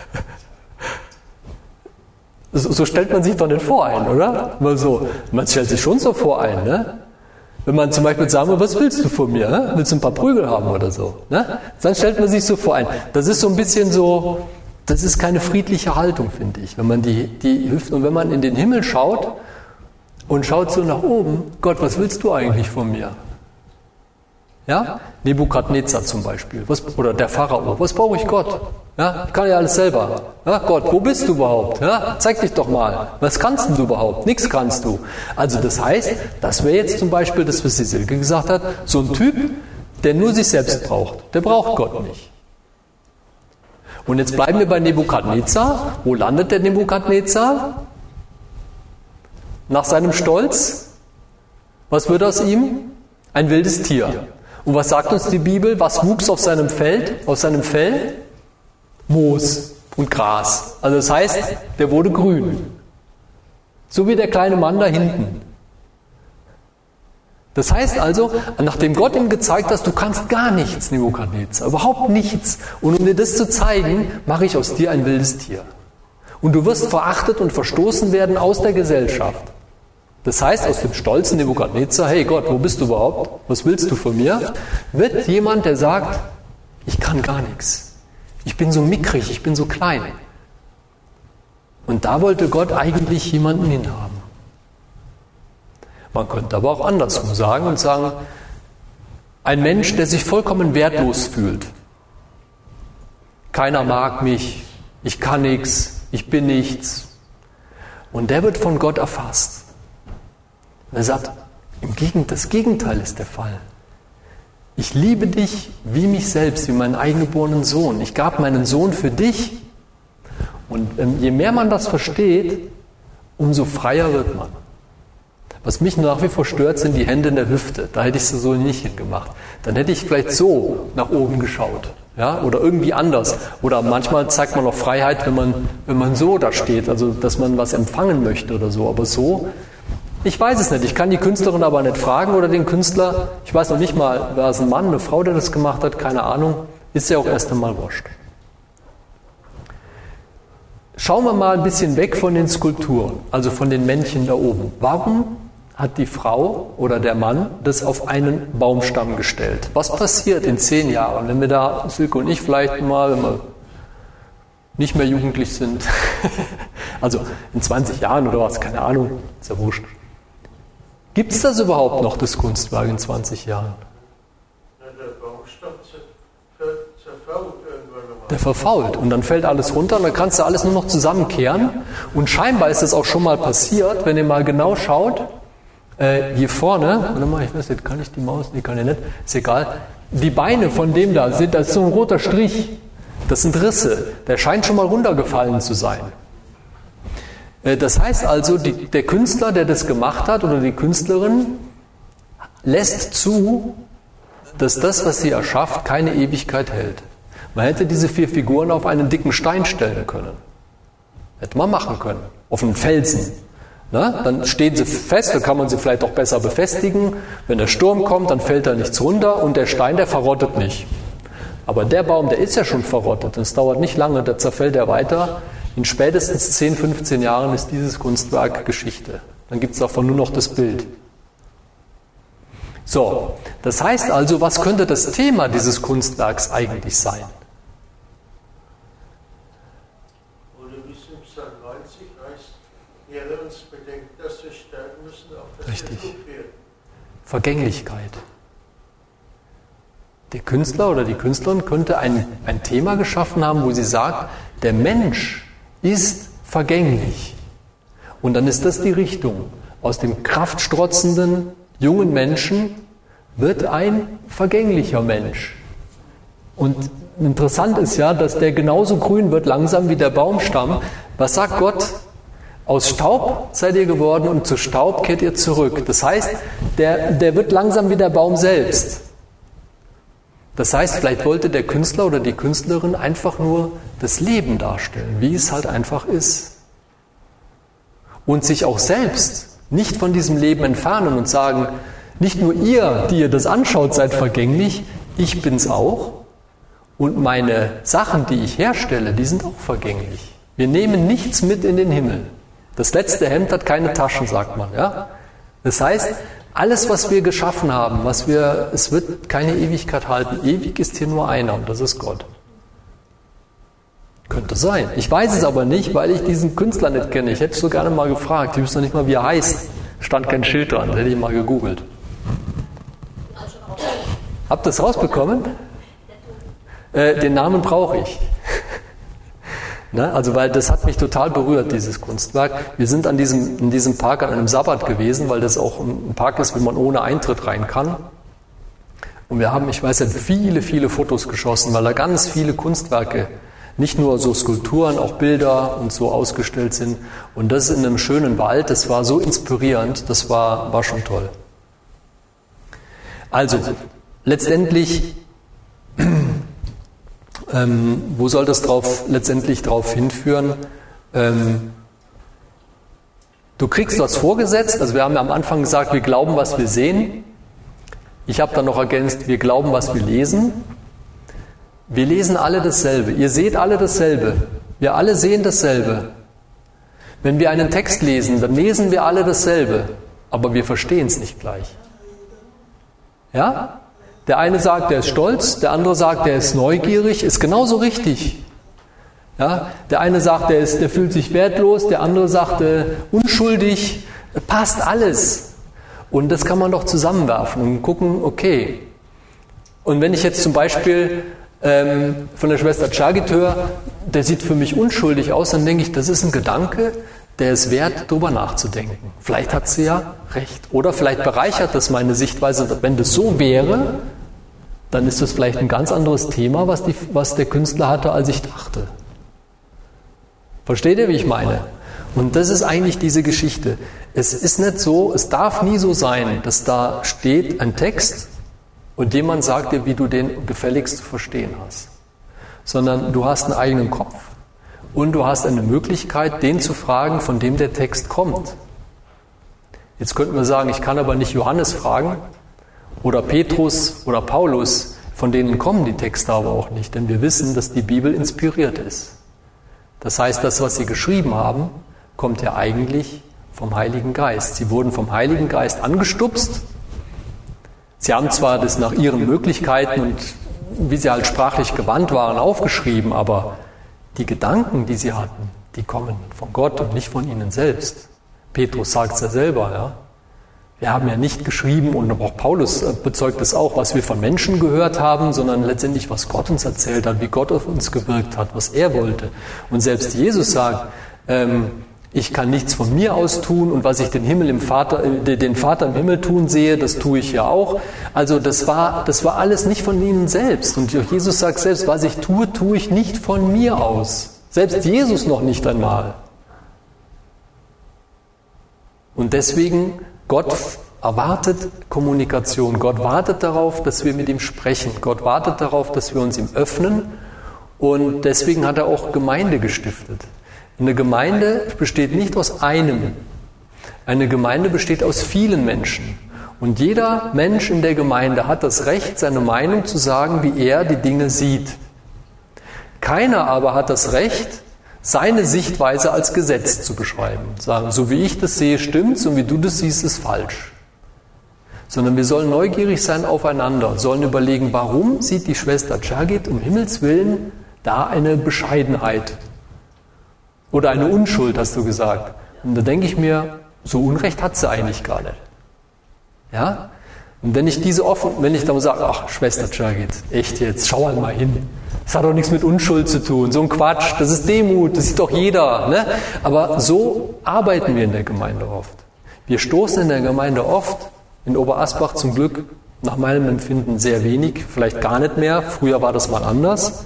So, so stellt man sich doch nicht vor ein, oder? Mal so. Man stellt sich schon so vor ein, ne? Wenn man zum Beispiel sagen will, was willst du von mir? Ne? Willst du ein paar Prügel haben oder so? Ne? Dann stellt man sich so vor ein. Das ist so ein bisschen so, das ist keine friedliche Haltung, finde ich. Wenn man die, die Hüften, und wenn man in den Himmel schaut und schaut so nach oben, Gott, was willst du eigentlich von mir? Ja? Nebukadnezar zum Beispiel, was, oder der Pharao, was brauche ich Gott? Ja, ich kann ja alles selber. Ja, Gott, wo bist du überhaupt? Ja, zeig dich doch mal. Was kannst du überhaupt? Nichts kannst du. Also das heißt, das wäre jetzt zum Beispiel, das was die Silke gesagt hat, so ein Typ, der nur sich selbst braucht. Der braucht Gott nicht. Und jetzt bleiben wir bei Nebukadnezar. Wo landet der Nebukadnezar? Nach seinem Stolz? Was wird aus ihm? Ein wildes Tier. Und was sagt uns die Bibel? Was wuchs auf seinem Feld, aus seinem Fell? Moos und Gras. Also das heißt, der wurde grün. So wie der kleine Mann da hinten. Das heißt also, nachdem Gott ihm gezeigt hat, du kannst gar nichts, Nebukadnezar, überhaupt nichts. Und um dir das zu zeigen, mache ich aus dir ein wildes Tier. Und du wirst verachtet und verstoßen werden aus der Gesellschaft. Das heißt, aus dem stolzen Nebukadnezar, hey Gott, wo bist du überhaupt? Was willst du von mir? Wird jemand, der sagt, ich kann gar nichts. Ich bin so mickrig, ich bin so klein. Und da wollte Gott eigentlich jemanden hinhaben. Man könnte aber auch andersrum sagen und sagen, ein Mensch, der sich vollkommen wertlos fühlt. Keiner mag mich, ich kann nichts, ich bin nichts. Und der wird von Gott erfasst. Und er sagt, im Gegenteil, das Gegenteil ist der Fall. Ich liebe dich wie mich selbst, wie meinen eingeborenen Sohn. Ich gab meinen Sohn für dich. Und je mehr man das versteht, umso freier wird man. Was mich nach wie vor stört, sind die Hände in der Hüfte. Da hätte ich sie so nicht hingemacht. Dann hätte ich vielleicht so nach oben geschaut. Ja? Oder irgendwie anders. Oder manchmal zeigt man auch Freiheit, wenn man, wenn man so da steht. Also, dass man was empfangen möchte oder so. Aber so, ich weiß es nicht. Ich kann die Künstlerin aber nicht fragen oder den Künstler. Ich weiß noch nicht mal, war es ein Mann, eine Frau, der das gemacht hat. Keine Ahnung. Ist ja auch erst einmal wurscht. Schauen wir mal ein bisschen weg von den Skulpturen. Also von den Männchen da oben. Warum hat die Frau oder der Mann das auf einen Baumstamm gestellt? Was passiert in zehn Jahren, wenn wir da, Silke und ich vielleicht mal, wenn wir nicht mehr jugendlich sind, also in zwanzig Jahren oder was, keine Ahnung, ist ja wurscht. Gibt es das überhaupt noch, das Kunstwerk in zwanzig Jahren? Der Baumstamm zerfault irgendwann mal. Der verfault und dann fällt alles runter und dann kannst du alles nur noch zusammenkehren und scheinbar ist das auch schon mal passiert, wenn ihr mal genau schaut. Äh, hier vorne, warte mal, ich weiß nicht, kann ich die Maus? Nee, kann ich nicht, ist egal. Die Beine von dem da, sind, das ist so ein roter Strich. Das sind Risse. Der scheint schon mal runtergefallen zu sein. Äh, das heißt also, die, der Künstler, der das gemacht hat, oder die Künstlerin, lässt zu, dass das, was sie erschafft, keine Ewigkeit hält. Man hätte diese vier Figuren auf einen dicken Stein stellen können. Hätte man machen können. Auf einen Felsen. Na, dann stehen sie fest, dann kann man sie vielleicht auch besser befestigen. Wenn der Sturm kommt, dann fällt da nichts runter und der Stein, der verrottet nicht. Aber der Baum, der ist ja schon verrottet. Es dauert nicht lange, da zerfällt er weiter. In spätestens zehn, fünfzehn Jahren ist dieses Kunstwerk Geschichte. Dann gibt es davon nur noch das Bild. So, das heißt also, was könnte das Thema dieses Kunstwerks eigentlich sein? Richtig. Vergänglichkeit. Der Künstler oder die Künstlerin könnte ein, ein Thema geschaffen haben, wo sie sagt, der Mensch ist vergänglich. Und dann ist das die Richtung. Aus dem kraftstrotzenden, jungen Menschen wird ein vergänglicher Mensch. Und interessant ist ja, dass der genauso grün wird langsam wie der Baumstamm. Was sagt Gott? Aus Staub seid ihr geworden und zu Staub kehrt ihr zurück. Das heißt, der, der wird langsam wie der Baum selbst. Das heißt, vielleicht wollte der Künstler oder die Künstlerin einfach nur das Leben darstellen, wie es halt einfach ist. Und sich auch selbst nicht von diesem Leben entfernen und sagen, nicht nur ihr, die ihr das anschaut, seid vergänglich, ich bin's auch. Und meine Sachen, die ich herstelle, die sind auch vergänglich. Wir nehmen nichts mit in den Himmel. Das letzte Hemd hat keine Taschen, sagt man. Ja? Das heißt, alles, was wir geschaffen haben, was wir, es wird keine Ewigkeit halten. Ewig ist hier nur einer und das ist Gott. Könnte sein. Ich weiß es aber nicht, weil ich diesen Künstler nicht kenne. Ich hätte es so gerne mal gefragt. Ich wüsste noch nicht mal, wie er heißt. Stand kein Schild dran. Da hätte ich mal gegoogelt. Habt ihr es rausbekommen? Äh, den Namen brauche ich. Ne? Also, weil das hat mich total berührt, dieses Kunstwerk. Wir sind an diesem, in diesem Park an einem Sabbat gewesen, weil das auch ein Park ist, wo man ohne Eintritt rein kann. Und wir haben, ich weiß nicht, viele, viele Fotos geschossen, weil da ganz viele Kunstwerke, nicht nur so Skulpturen, auch Bilder und so ausgestellt sind. Und das in einem schönen Wald, das war so inspirierend, das war, war schon toll. Also, letztendlich, ähm, wo soll das drauf, letztendlich drauf hinführen? Ähm, du kriegst was vorgesetzt, also wir haben ja am Anfang gesagt, wir glauben, was wir sehen. Ich habe dann noch ergänzt, wir glauben, was wir lesen. Wir lesen alle dasselbe. Ihr seht alle dasselbe. Wir alle sehen dasselbe. Wenn wir einen Text lesen, dann lesen wir alle dasselbe, aber wir verstehen es nicht gleich. Ja? Der eine sagt, er ist stolz, der andere sagt, er ist neugierig, ist genauso richtig. Ja? Der eine sagt, er, ist, der fühlt sich wertlos, der andere sagt, äh, unschuldig, passt alles. Und das kann man doch zusammenwerfen und gucken, okay. Und wenn ich jetzt zum Beispiel ähm, von der Schwester Chagit höre, der sieht für mich unschuldig aus, dann denke ich, das ist ein Gedanke, der ist wert, darüber nachzudenken. Vielleicht hat sie ja recht. Oder vielleicht bereichert das meine Sichtweise. Wenn das so wäre, dann ist das vielleicht ein ganz anderes Thema, was, die, was der Künstler hatte, als ich dachte. Versteht ihr, wie ich meine? Und das ist eigentlich diese Geschichte. Es ist nicht so, es darf nie so sein, dass da steht ein Text und jemand sagt dir, wie du den gefälligst zu verstehen hast. Sondern du hast einen eigenen Kopf und du hast eine Möglichkeit, den zu fragen, von dem der Text kommt. Jetzt könnten wir sagen, ich kann aber nicht Johannes fragen oder Petrus oder Paulus, von denen kommen die Texte aber auch nicht, denn wir wissen, dass die Bibel inspiriert ist. Das heißt, das, was sie geschrieben haben, kommt ja eigentlich vom Heiligen Geist. Sie wurden vom Heiligen Geist angestupst. Sie haben zwar das nach ihren Möglichkeiten und wie sie halt sprachlich gewandt waren, aufgeschrieben, aber die Gedanken, die sie hatten, die kommen von Gott und nicht von ihnen selbst. Petrus sagt es ja selber, ja. Wir haben ja nicht geschrieben, und auch Paulus bezeugt es auch, was wir von Menschen gehört haben, sondern letztendlich, was Gott uns erzählt hat, wie Gott auf uns gewirkt hat, was er wollte. Und selbst Jesus sagt, ähm, ich kann nichts von mir aus tun und was ich den Himmel im Vater, den Vater im Himmel tun sehe, das tue ich ja auch. Also das war, das war alles nicht von ihnen selbst. Und Jesus sagt selbst, was ich tue, tue ich nicht von mir aus. Selbst Jesus noch nicht einmal. Und deswegen, Gott erwartet Kommunikation. Gott wartet darauf, dass wir mit ihm sprechen. Gott wartet darauf, dass wir uns ihm öffnen. Und deswegen hat er auch Gemeinde gestiftet. Eine Gemeinde besteht nicht aus einem. Eine Gemeinde besteht aus vielen Menschen. Und jeder Mensch in der Gemeinde hat das Recht, seine Meinung zu sagen, wie er die Dinge sieht. Keiner aber hat das Recht, seine Sichtweise als Gesetz zu beschreiben. Sagen, so wie ich das sehe, stimmt's, und wie du das siehst, ist falsch. Sondern wir sollen neugierig sein aufeinander, sollen überlegen, warum sieht die Schwester Chagit um Himmels Willen da eine Bescheidenheit? Oder eine Unschuld, hast du gesagt. Und da denke ich mir, so Unrecht hat sie eigentlich gar nicht. Ja? Und wenn ich diese offen, wenn ich dann sage, ach, Schwester Chagit, echt jetzt, schau halt mal hin. Das hat doch nichts mit Unschuld zu tun, so ein Quatsch, das ist Demut, das sieht doch jeder. Ne? Aber so arbeiten wir in der Gemeinde oft. Wir stoßen in der Gemeinde oft, in Oberasbach zum Glück, nach meinem Empfinden sehr wenig, vielleicht gar nicht mehr, früher war das mal anders,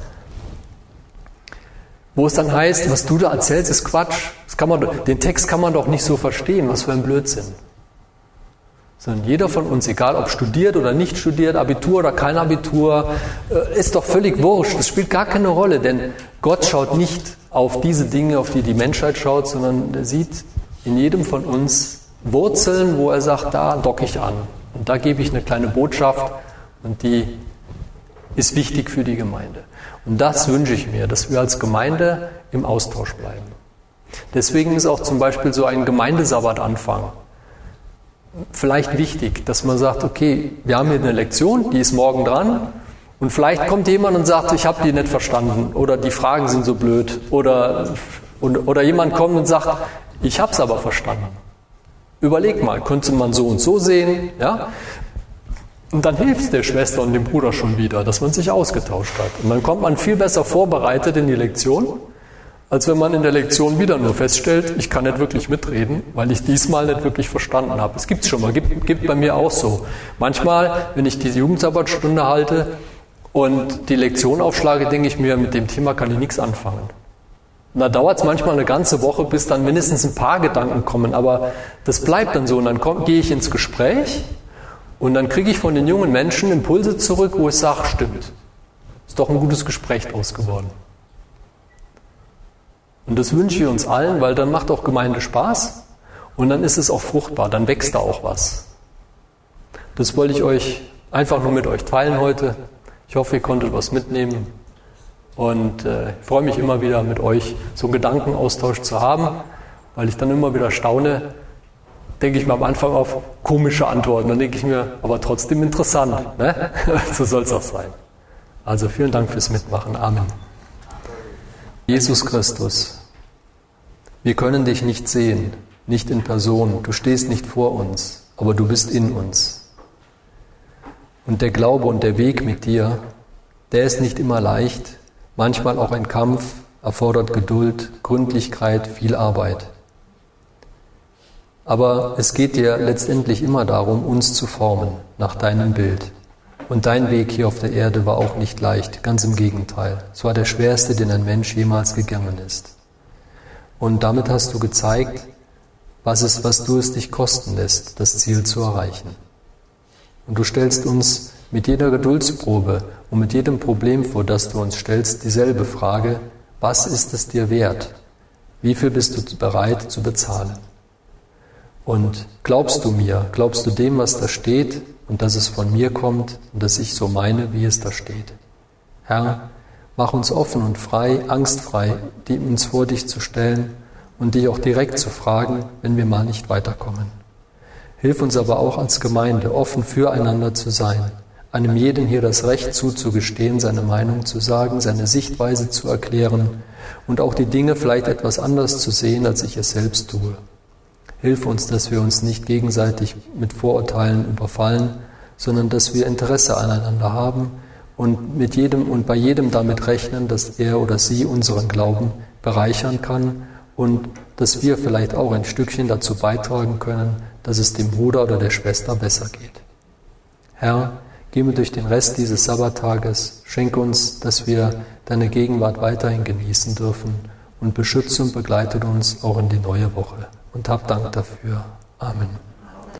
wo es dann heißt, was du da erzählst, ist Quatsch. Das kann man, den Text kann man doch nicht so verstehen, was für ein Blödsinn. Sondern jeder von uns, egal ob studiert oder nicht studiert, Abitur oder kein Abitur, ist doch völlig wurscht. Das spielt gar keine Rolle, denn Gott schaut nicht auf diese Dinge, auf die die Menschheit schaut, sondern er sieht in jedem von uns Wurzeln, wo er sagt, da docke ich an. Und da gebe ich eine kleine Botschaft und die ist wichtig für die Gemeinde. Und das wünsche ich mir, dass wir als Gemeinde im Austausch bleiben. Deswegen ist auch zum Beispiel so ein Gemeindesabbatanfang vielleicht wichtig, dass man sagt, okay, wir haben hier eine Lektion, die ist morgen dran, und vielleicht kommt jemand und sagt, ich habe die nicht verstanden oder die Fragen sind so blöd, oder, oder jemand kommt und sagt, ich habe es aber verstanden. Überleg mal, könnte man so und so sehen, ja? Und dann hilft es der Schwester und dem Bruder schon wieder, dass man sich ausgetauscht hat. Und dann kommt man viel besser vorbereitet in die Lektion, als wenn man in der Lektion wieder nur feststellt, ich kann nicht wirklich mitreden, weil ich diesmal nicht wirklich verstanden habe. Es gibt es schon mal, gibt, gibt bei mir auch so. Manchmal, wenn ich diese Jugendsabbatstunde halte und die Lektion aufschlage, denke ich mir, mit dem Thema kann ich nichts anfangen. Und da dauert es manchmal eine ganze Woche, bis dann mindestens ein paar Gedanken kommen, aber das bleibt dann so. Und dann komm, gehe ich ins Gespräch und dann kriege ich von den jungen Menschen Impulse zurück, wo ich sage, stimmt, ist doch ein gutes Gespräch draus geworden. Und das wünsche ich uns allen, weil dann macht auch Gemeinde Spaß und dann ist es auch fruchtbar, dann wächst da auch was. Das wollte ich euch einfach nur mit euch teilen heute. Ich hoffe, ihr konntet was mitnehmen und äh, ich freue mich immer wieder mit euch so einen Gedankenaustausch zu haben weil ich dann immer wieder staune, denke ich mir am Anfang auf komische Antworten. Dann denke ich mir, aber trotzdem interessant. Ne? So soll es auch sein. Also vielen Dank fürs Mitmachen. Amen. Jesus Christus, wir können dich nicht sehen, nicht in Person. Du stehst nicht vor uns, aber du bist in uns. Und der Glaube und der Weg mit dir, der ist nicht immer leicht, manchmal auch ein Kampf, erfordert Geduld, Gründlichkeit, viel Arbeit. Aber es geht dir letztendlich immer darum, uns zu formen nach deinem Bild. Und dein Weg hier auf der Erde war auch nicht leicht, ganz im Gegenteil. Es war der schwerste, den ein Mensch jemals gegangen ist. Und damit hast du gezeigt, was es, was du es dich kosten lässt, das Ziel zu erreichen. Und du stellst uns mit jeder Geduldsprobe und mit jedem Problem vor, das du uns stellst, dieselbe Frage: Was ist es dir wert? Wie viel bist du bereit zu bezahlen? Und glaubst du mir, glaubst du dem, was da steht und dass es von mir kommt und dass ich so meine, wie es da steht? Herr, mach uns offen und frei, angstfrei, uns vor dich zu stellen und dich auch direkt zu fragen, wenn wir mal nicht weiterkommen. Hilf uns aber auch als Gemeinde, offen füreinander zu sein, einem jeden hier das Recht zuzugestehen, seine Meinung zu sagen, seine Sichtweise zu erklären und auch die Dinge vielleicht etwas anders zu sehen, als ich es selbst tue. Hilf uns, dass wir uns nicht gegenseitig mit Vorurteilen überfallen, sondern dass wir Interesse aneinander haben und mit jedem und bei jedem damit rechnen, dass er oder sie unseren Glauben bereichern kann und dass wir vielleicht auch ein Stückchen dazu beitragen können, dass es dem Bruder oder der Schwester besser geht. Herr, geh mir durch den Rest dieses Sabbattages, schenke uns, dass wir deine Gegenwart weiterhin genießen dürfen und beschütze und begleite uns auch in die neue Woche. Und hab Dank dafür. Amen.